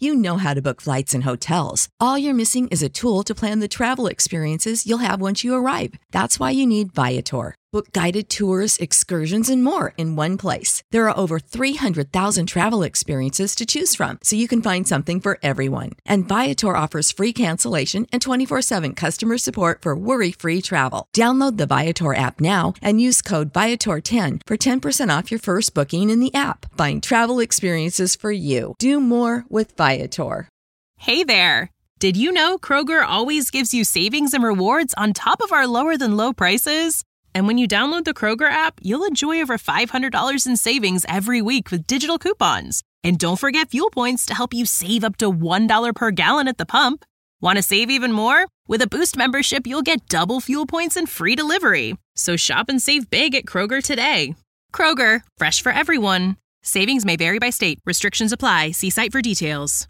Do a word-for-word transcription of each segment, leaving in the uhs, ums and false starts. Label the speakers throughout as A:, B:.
A: You know how to book flights and hotels. All you're missing is a tool to plan the travel experiences you'll have once you arrive. That's why you need Viator. Book guided tours, excursions, and more in one place. There are over three hundred thousand travel experiences to choose from, so you can find something for everyone. And Viator offers free cancellation and twenty-four seven customer support for worry-free travel. Download the Viator app now and use code Viator ten for ten percent off your first booking in the app. Find travel experiences for you. Do more with Viator.
B: Hey there! Did you know Kroger always gives you savings and rewards on top of our lower than low prices? And when you download the Kroger app, you'll enjoy over five hundred dollars in savings every week with digital coupons. And don't forget fuel points to help you save up to one dollar per gallon at the pump. Want to save even more? With a Boost membership, you'll get double fuel points and free delivery. So shop and save big at Kroger today. Kroger, fresh for everyone. Savings may vary by state. Restrictions apply. See site for details.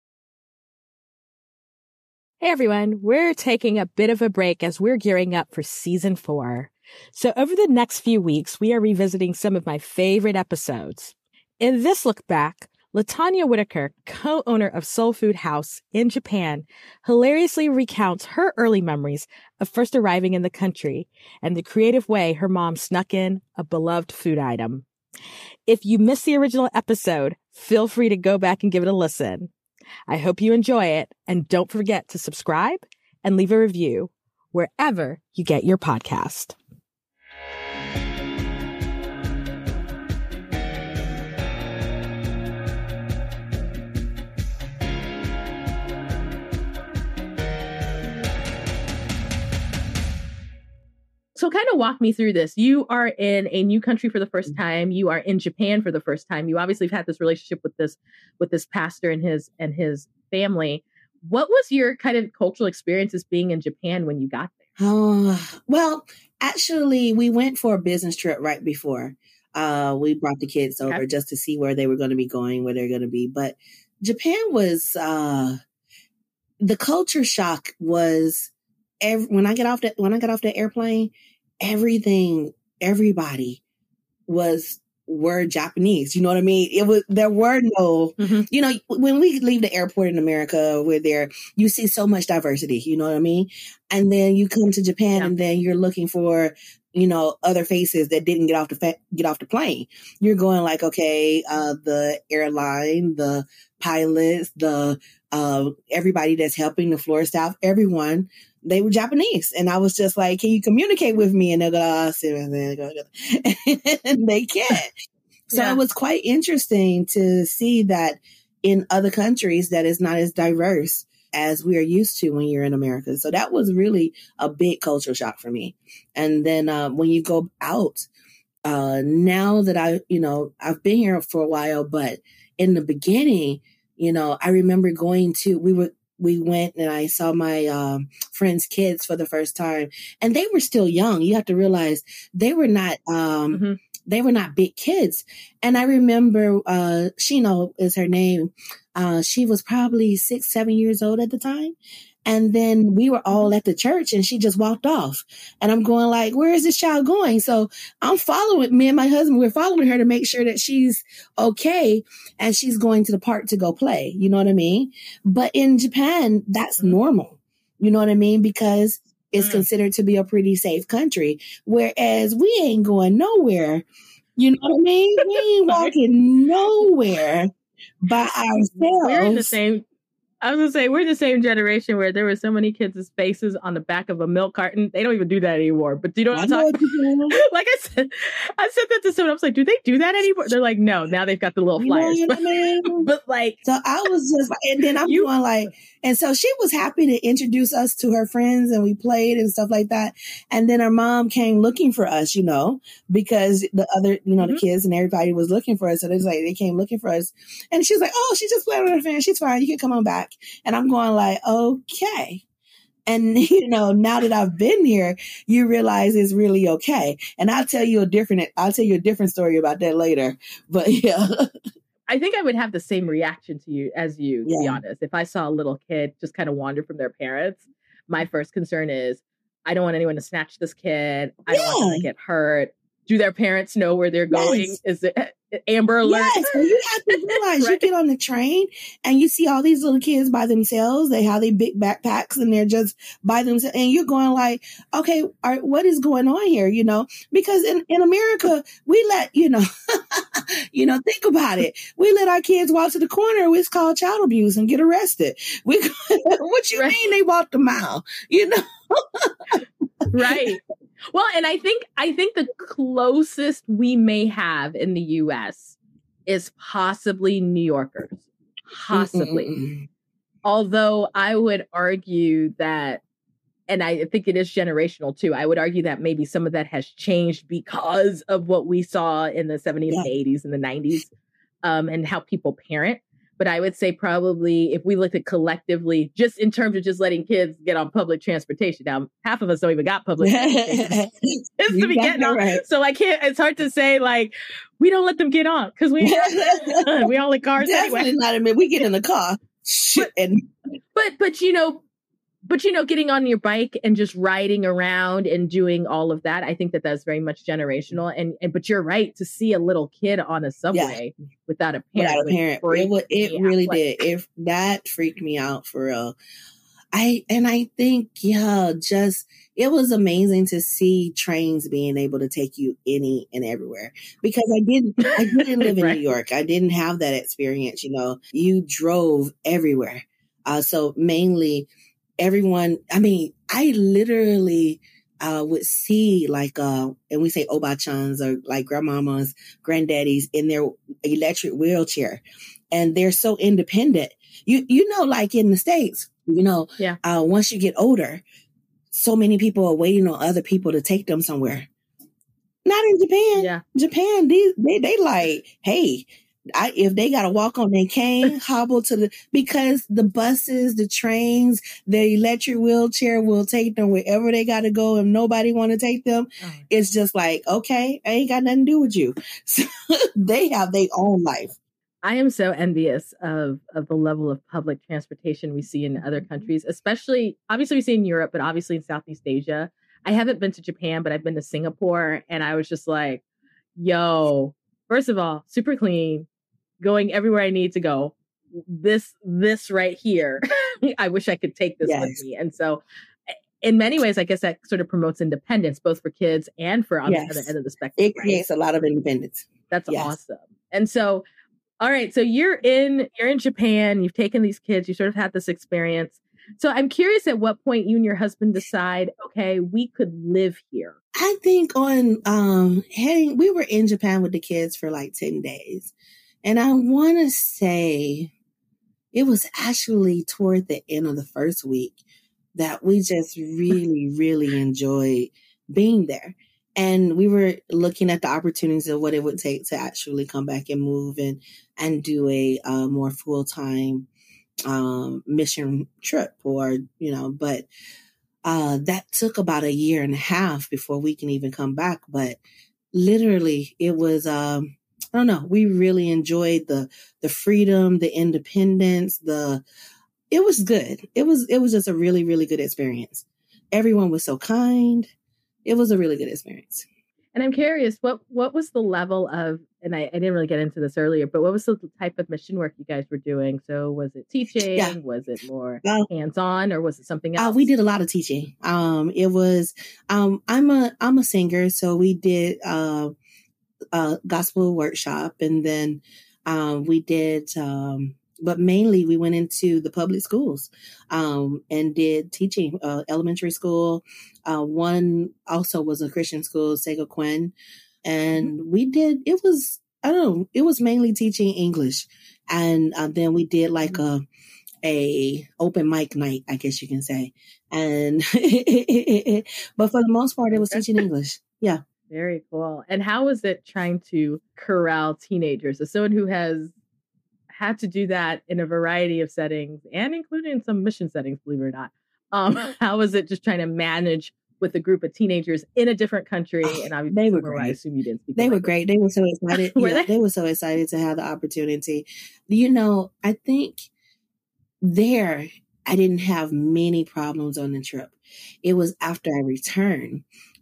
C: Hey everyone, we're taking a bit of a break as we're gearing up for season four. So over the next few weeks, we are revisiting some of my favorite episodes. In this look back, LaTanya Whitaker, co-owner of Soul Food House in Japan, hilariously recounts her early memories of first arriving in the country and the creative way her mom snuck in a beloved food item. If you missed the original episode, feel free to go back and give it a listen. I hope you enjoy it, and don't forget to subscribe and leave a review wherever you get your podcast.
D: So kind of walk me through this. You are in a new country for the first time. You are in Japan for the first time. You obviously have had this relationship with this with this pastor and his and his family. What was your kind of cultural experiences being in Japan when you got there?
E: Oh, well, actually, we went for a business trip right before. Uh, we brought the kids over okay. just to see where they were going to be going, where they're going to be. But Japan was, uh, the culture shock was, every, when I get off the, when I got off the airplane, everything, everybody was, were Japanese. You know what I mean? It was, there were no, mm-hmm. you know, when we leave the airport in America, we're there, you see so much diversity, you know what I mean? And then you come to Japan yeah. and then you're looking for, you know, other faces that didn't get off the, fa- get off the plane. You're going like, okay, uh, the airline, the pilots, the, uh, everybody that's helping, the floor staff, everyone, they were Japanese. And I was just like, can you communicate with me? And they're going to, and they can't. So yeah. it was quite interesting to see that in other countries that is not as diverse as we are used to when you're in America. So that was really a big culture shock for me. And then uh, when you go out, uh, now that I, you know, I've been here for a while, but in the beginning, you know, I remember going to, we were, we went and I saw my um, friends' kids for the first time, and they were still young. You have to realize they were not, um, mm-hmm. they were not big kids. And I remember, uh, Shino is her name. Uh, she was probably six, seven years old at the time. And then we were all at the church and she just walked off. And I'm going like, where is this child going? So I'm following, me and my husband, we're following her to make sure that she's okay. And she's going to the park to go play. You know what I mean? But in Japan, that's mm-hmm. normal. You know what I mean? Because it's mm-hmm. considered to be a pretty safe country. Whereas we ain't going nowhere. You know what I mean? We ain't walking nowhere by ourselves.
D: We're in the same... I was going to say, we're the same generation where there were so many kids' faces on the back of a milk carton. They don't even do that anymore. But do you know what I'm talking about? Like I said, I said that to someone. I was like, do they do that anymore? They're like, no, now they've got the little flyers. You know what I mean? But like,
E: so I was just, and then I'm you, going like, and so she was happy to introduce us to her friends and we played and stuff like that. And then her mom came looking for us, you know, because the other, you know, mm-hmm. the kids and everybody was looking for us. So it was like, they came looking for us. And she was like, oh, she just played with her friend. She's fine. You can come on back. And I'm going like, okay. And, you know, now that I've been here, you realize it's really okay. And I'll tell you a different, I'll tell you a different story about that later. But yeah.
D: I think I would have the same reaction to you as you, to
E: yeah.
D: be honest. If I saw a little kid just kind of wander from their parents, my first concern is, I don't want anyone to snatch this kid. I don't yeah. want them to get hurt. do their parents know where they're going?
E: Yes.
D: Is it Amber Alert?
E: Yes, and you have to realize right. You get on the train and you see all these little kids by themselves. They have their big backpacks and they're just by themselves. And you're going like, okay, are, what is going on here? You know, because in, in America, we let, you know, you know, think about it. We let our kids walk to the corner. It's called child abuse and get arrested. We, what you right. mean they walked a mile? You know?
D: Right. Well, and I think I think the closest we may have in the U S is possibly New Yorkers, possibly. Mm-mm-mm. Although I would argue that, and I think it is generational too, I would argue that maybe some of that has changed because of what we saw in the seventies, yeah. and the eighties, and the nineties, um, and how people parent. But I would say probably if we looked at collectively, just in terms of just letting kids get on public transportation. Now, half of us don't even got public transportation. It's to be getting on. Right. So I can't, it's hard to say like, we don't let them get on because we, we all in cars
E: Definitely
D: anyway.
E: Not admit we get in the car.
D: But, and but, but, you know, But, you know, getting on your bike and just riding around and doing all of that, I think that that's very much generational. And, and but you're right, to see a little kid on a subway yeah. without a parent.
E: Without a parent. It, would, it really out. did. It, that freaked me out for real. I And I think, yeah, just it was amazing to see trains being able to take you any and everywhere, because I didn't, I didn't live in right. New York. I didn't have that experience. You know, you drove everywhere. Uh, so mainly, everyone, I mean, I literally uh, would see like, uh, and we say obachans or like grandmamas, granddaddies in their electric wheelchair, and they're so independent. You you know, like in the States, you know,
D: yeah.
E: uh, once you get older, so many people are waiting on other people to take them somewhere. Not in Japan.
D: Yeah.
E: Japan, they, they, they like, hey, I, if they got to walk on their cane, hobble to the, because the buses, the trains, the electric wheelchair will take them wherever they got to go. If nobody want to take them, oh. It's just like, okay, I ain't got nothing to do with you. So they have their own life.
D: I am so envious of, of the level of public transportation we see in other countries, especially, obviously we see in Europe, but obviously in Southeast Asia. I haven't been to Japan, but I've been to Singapore, and I was just like, yo, first of all, super clean. Going everywhere I need to go. This, this right here, I wish I could take this yes. with me. And so in many ways, I guess that sort of promotes independence, both for kids and for on yes. the other end of the spectrum.
E: It creates right? a lot of independence.
D: That's
E: yes.
D: awesome. And so, all right, so you're in, you're in Japan, you've taken these kids, you sort of had this experience. So I'm curious at what point you and your husband decide, okay, we could live here.
E: I think on, um, heading, we were in Japan with the kids for like ten days. And I want to say it was actually toward the end of the first week that we just really, really enjoyed being there. And we were looking at the opportunities of what it would take to actually come back and move and, and do a uh, more full-time um, mission trip or, you know, but uh, that took about a year and a half before we can even come back. But literally it was, um, I don't know. We really enjoyed the the freedom, the independence, the it was good. It was it was just a really, really good experience. Everyone was so kind. It was a really good experience.
D: And I'm curious, what what was the level of, and I, I didn't really get into this earlier, but what was the type of mission work you guys were doing? So was it teaching? Yeah. Was it more uh, hands-on, or was it something else?
E: Uh, we did a lot of teaching. Um, it was um, I'm a I'm a singer, so we did uh, a gospel workshop, and then um, we did, um, but mainly we went into the public schools um, and did teaching, uh, elementary school. Uh, one also was a Christian school, Sega Quinn, and mm-hmm. we did. It was I don't know. It was mainly teaching English, and uh, then we did like mm-hmm. a a open mic night, I guess you can say, and but for the most part, it was teaching English. Yeah.
D: Very cool. And how was it trying to corral teenagers? As someone who has had to do that in a variety of settings, and including some mission settings, believe it or not, um, how was it just trying to manage with a group of teenagers in a different country? And obviously,
E: they were great. I
D: assume you didn't speak.
E: They were great. They were so excited. were yeah, they? they were so excited to have the opportunity. You know, I think there I didn't have many problems on the trip. It was after I returned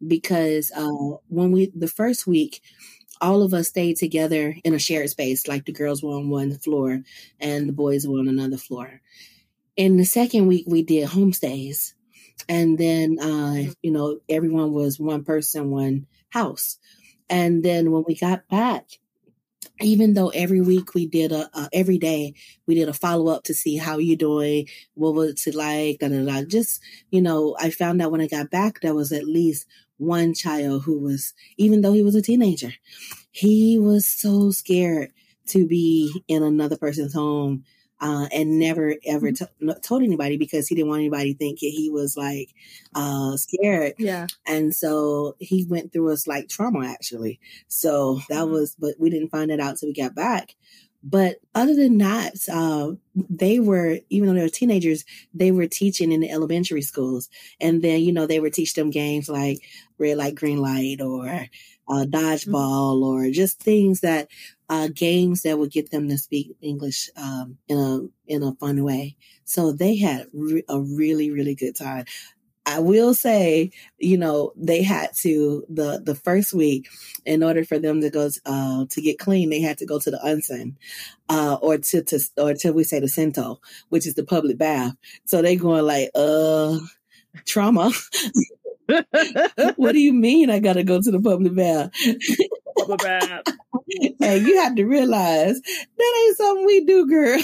E: because uh, when we, the first week, all of us stayed together in a shared space, like the girls were on one floor and the boys were on another floor. In the second week, we did homestays. And then, uh, you know, everyone was one person, one house. And then when we got back, even though every week we did a, uh, every day we did a follow up to see how you doing, what was it like, da, da, da. Just, you know, I found out when I got back, there was at least one child who was, even though he was a teenager, he was so scared to be in another person's home. Uh, and never ever to, told anybody because he didn't want anybody thinking he was like uh, scared.
D: Yeah.
E: And so he went through a slight trauma actually. So that was, but we didn't find that out till we got back. But other than that, uh, they were, even though they were teenagers, they were teaching in the elementary schools. And then, you know, they would teach them games like red light, green light, or uh, dodgeball, mm-hmm. or just things that, uh, games that would get them to speak English um, in a in a fun way. So they had re- a really, really good time. I will say, you know, they had to, the, the first week, in order for them to go, uh, to get clean, they had to go to the onsen, uh, or to, to, or till we say the Sento, which is the public bath. So they going like, uh, trauma. What do you mean I got to go to the public bath?
D: Public bath.
E: And you have to realize that ain't something we do, girl.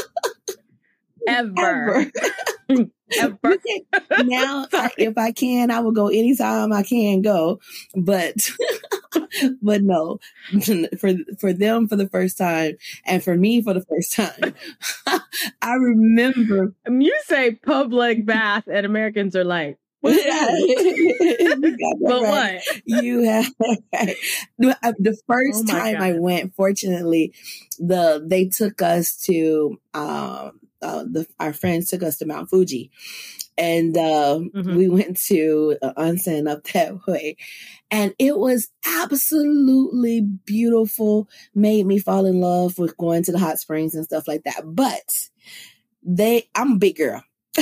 D: Ever.
E: Ever.
D: Ever.
E: Now, I, if I can, I will go anytime I can go. But, but no, for for them for the first time, and for me for the first time, I remember.
D: You say public bath, and Americans are like, what? But
E: right. What? You have right. The first oh time God. I went, fortunately, the they took us to um uh, the our friends took us to Mount Fuji, and uh, mm-hmm. we went to uh, onsen up that way, and it was absolutely beautiful. Made me fall in love with going to the hot springs and stuff like that. But they, I'm a big girl.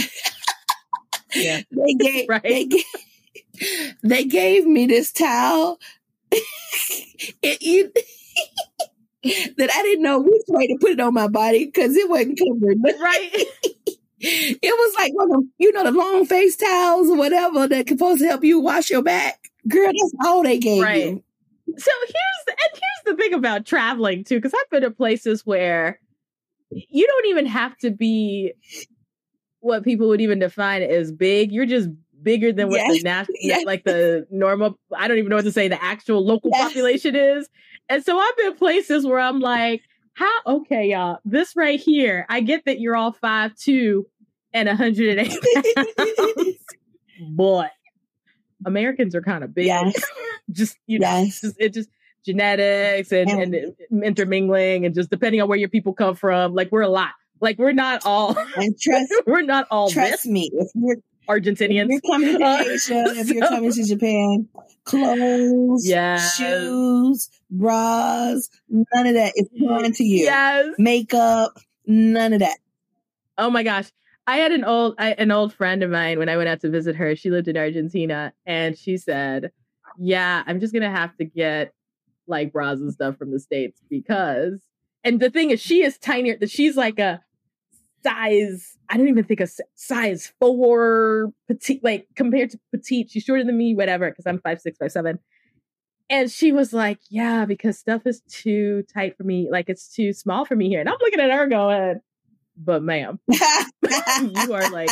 D: Yeah,
E: they gave right. they gave, they gave me this towel it, you, that I didn't know which way to put it on my body because it wasn't covered.
D: Right.
E: It was like one of, you know, the long face towels or whatever that's supposed to help you wash your back. Girl, that's all they gave right. you.
D: So here's the, and here's the thing about traveling too, because I've been to places where you don't even have to be what people would even define as big. You're just bigger than what yes. the national, yes. like the normal, I don't even know what to say, the actual local yes. population is. And so I've been places where I'm like, how, okay, y'all, this right here, I get that you're all five two and one hundred eight pounds, but Americans are kind of big.
E: Yes.
D: just, you know,
E: yes.
D: just, it just genetics and, and, and intermingling and just depending on where your people come from, like we're a lot. Like we're not all,
E: and trust,
D: we're not all
E: trust
D: this.
E: me, if you're
D: Argentinians,
E: if you're coming to Asia, uh, if so, you're coming to Japan, clothes,
D: yes.
E: shoes, bras, none of that is foreign to you.
D: Yes.
E: Makeup, none of that.
D: Oh my gosh. I had an old, I, an old friend of mine when I went out to visit her, she lived in Argentina and she said, yeah, I'm just going to have to get like bras and stuff from the States because, and the thing is she is tinier, that she's like a size, I don't even think a size four petite, like compared to petite, she's shorter than me, whatever, because I'm five, six, five, seven. And she was like, yeah, because stuff is too tight for me. Like it's too small for me here. And I'm looking at her going, but ma'am, you are like,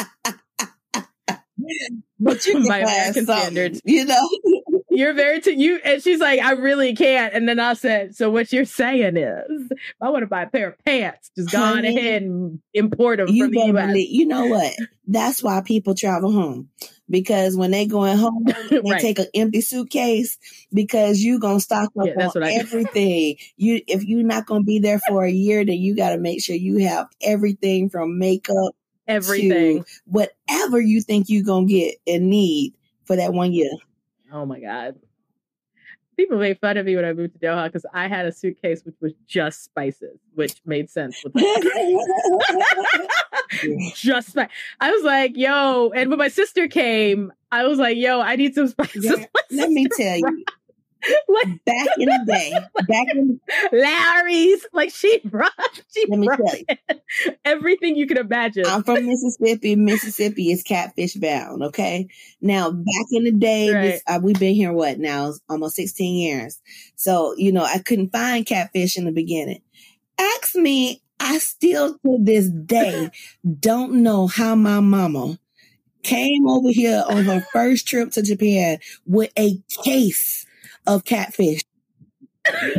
E: but you
D: by American standards,
E: you know,
D: you're very, t- you, and she's like, I really can't. And then I said, so what you're saying is, if I want to buy a pair of pants, just go on ahead and import them
E: you
D: from the U S.
E: Believe, you know what? That's why people travel home. Because when they going home, they right. take an empty suitcase because you going to stock up yeah, on everything. you, if you're not going to be there for a year, then you got to make sure you have everything from makeup,
D: everything,
E: to whatever you think you're going to get and need for that one year.
D: Oh my God. People made fun of me when I moved to Doha because I had a suitcase which was just spices, which made sense with that. just fine. I was like, yo, and when my sister came, I was like, yo, I need some spices.
E: Yeah, let me tell you. Like, back in the day, back in
D: Larry's, like she brought, she
E: let me
D: brought
E: tell you.
D: everything you could imagine.
E: I'm from Mississippi. Mississippi is catfish bound. Okay, now back in the day,
D: Right.
E: this, uh, we've been here what now, almost sixteen years. So you know, I couldn't find catfish in the beginning. Ask me, I still to this day don't know how my mama came over here on her first trip to Japan with a case of catfish. Because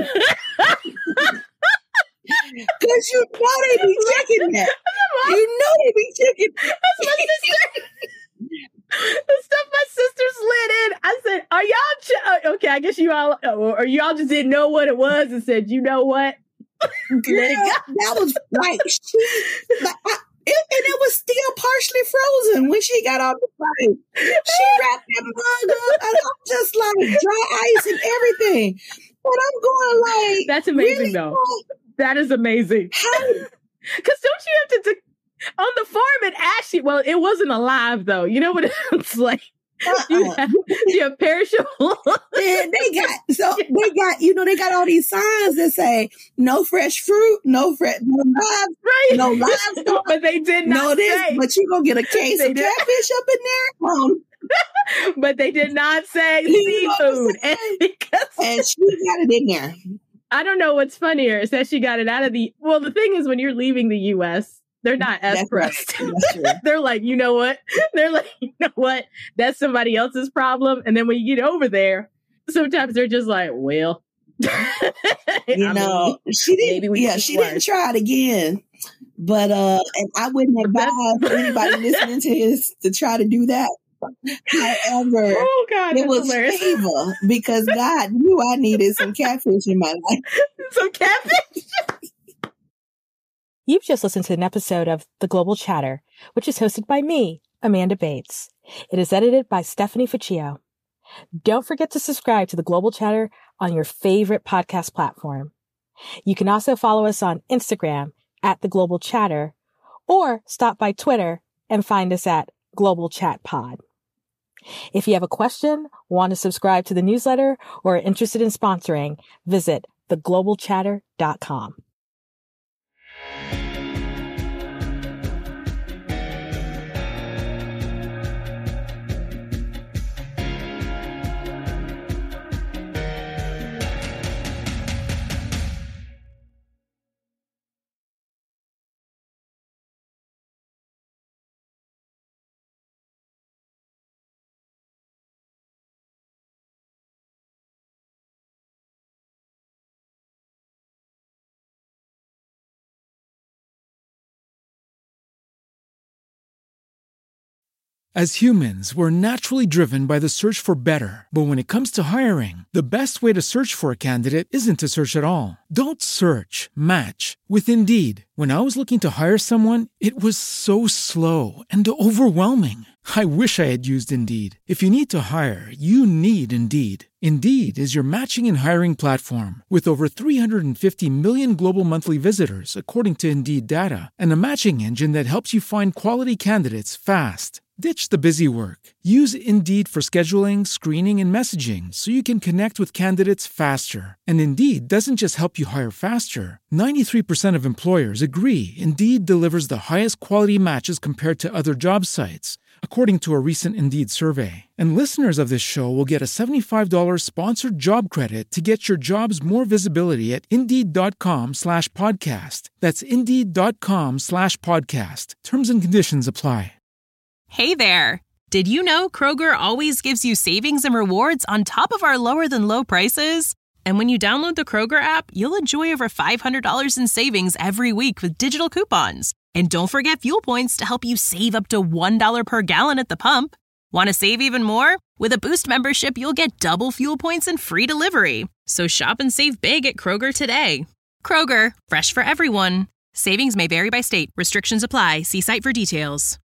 E: you know they be checking that. You know they be checking.
D: That's my sister. The stuff my sister slid in. I said, "Are y'all ch- okay? I guess you all, or y'all just didn't know what it was and said, you know what?
E: Girl, that was like, she, like I, it, and it was still partially frozen when she got off the flight. She wrapped that mug up, and I'm just like dry ice and everything. But I'm going like,
D: That's amazing,
E: really?
D: though. That is amazing.
E: How?
D: Because don't you have to, de- on the farm, it actually, well, it wasn't alive, though. You know what it's like?
E: Uh-uh.
D: You have, you have perishable.
E: Man, they got, so they got, you know, they got all these signs that say no fresh fruit, no fresh, no live,
D: Right.
E: no livestock.
D: But they did not
E: No this,
D: say.
E: but you gonna get a case
D: They
E: of
D: did-
E: catfish up in there. Um,
D: But they did not say
E: You know what I'm
D: seafood. And
E: saying?
D: because
E: and she got it in there.
D: I don't know what's funnier is that she got it out of the. Well, the thing is, when you're leaving the U S, they're not as
E: That's right.
D: pressed.
E: That's true.
D: They're like, you know what? They're like, you know what? That's somebody else's problem. And then when you get over there, sometimes they're just like, well,
E: You
D: I
E: know,
D: mean,
E: she
D: maybe
E: didn't.
D: we
E: Yeah,
D: can
E: she
D: work.
E: didn't try it again. But uh, and I wouldn't advise anybody listening to this to try to do that. However,
D: oh God,
E: it
D: that's
E: was
D: hilarious.
E: favor because God knew I needed some catfish in my life.
D: Some catfish.
C: You've just listened to an episode of The Global Chatter, which is hosted by me, Amanda Bates. It is edited by Stephanie Ficcio. Don't forget to subscribe to The Global Chatter on your favorite podcast platform. You can also follow us on Instagram at The Global Chatter or stop by Twitter and find us at Global Chat Pod. If you have a question, want to subscribe to the newsletter, or are interested in sponsoring, visit the global chatter dot com.
F: As humans, we're naturally driven by the search for better. But when it comes to hiring, the best way to search for a candidate isn't to search at all. Don't search, match with Indeed. When I was looking to hire someone, it was so slow and overwhelming. I wish I had used Indeed. If you need to hire, you need Indeed. Indeed is your matching and hiring platform with over three hundred fifty million global monthly visitors, according to Indeed data, and a matching engine that helps you find quality candidates fast. Ditch the busy work. Use Indeed for scheduling, screening, and messaging so you can connect with candidates faster. And Indeed doesn't just help you hire faster. ninety-three percent of employers agree Indeed delivers the highest quality matches compared to other job sites, according to a recent Indeed survey. And listeners of this show will get a seventy-five dollars sponsored job credit to get your jobs more visibility at Indeed.com slash podcast. That's Indeed.com slash podcast. Terms and conditions apply.
B: Hey there! Did you know Kroger always gives you savings and rewards on top of our lower than low prices? And when you download the Kroger app, you'll enjoy over five hundred dollars in savings every week with digital coupons. And don't forget fuel points to help you save up to one dollar per gallon at the pump. Want to save even more? With a Boost membership, you'll get double fuel points and free delivery. So shop and save big at Kroger today. Kroger, fresh for everyone. Savings may vary by state. Restrictions apply. See site for details.